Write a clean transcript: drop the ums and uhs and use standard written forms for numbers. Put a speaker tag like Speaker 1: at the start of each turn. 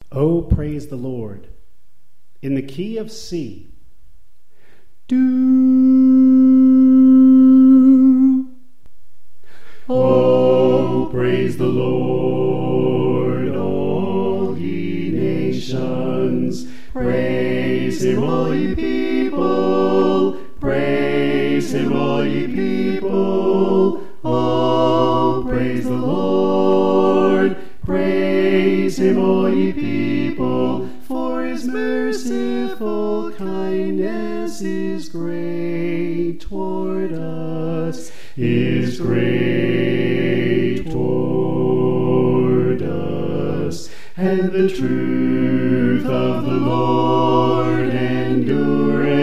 Speaker 1: Oh, praise the Lord. In the key of C. Do.
Speaker 2: Oh, praise the Lord, all ye nations. Praise him, all ye people. Praise him, all ye people. Oh, praise the Lord. Praise him, all ye people. For his merciful kindness is great toward us. Is great toward us. And the truth of the Lord endureth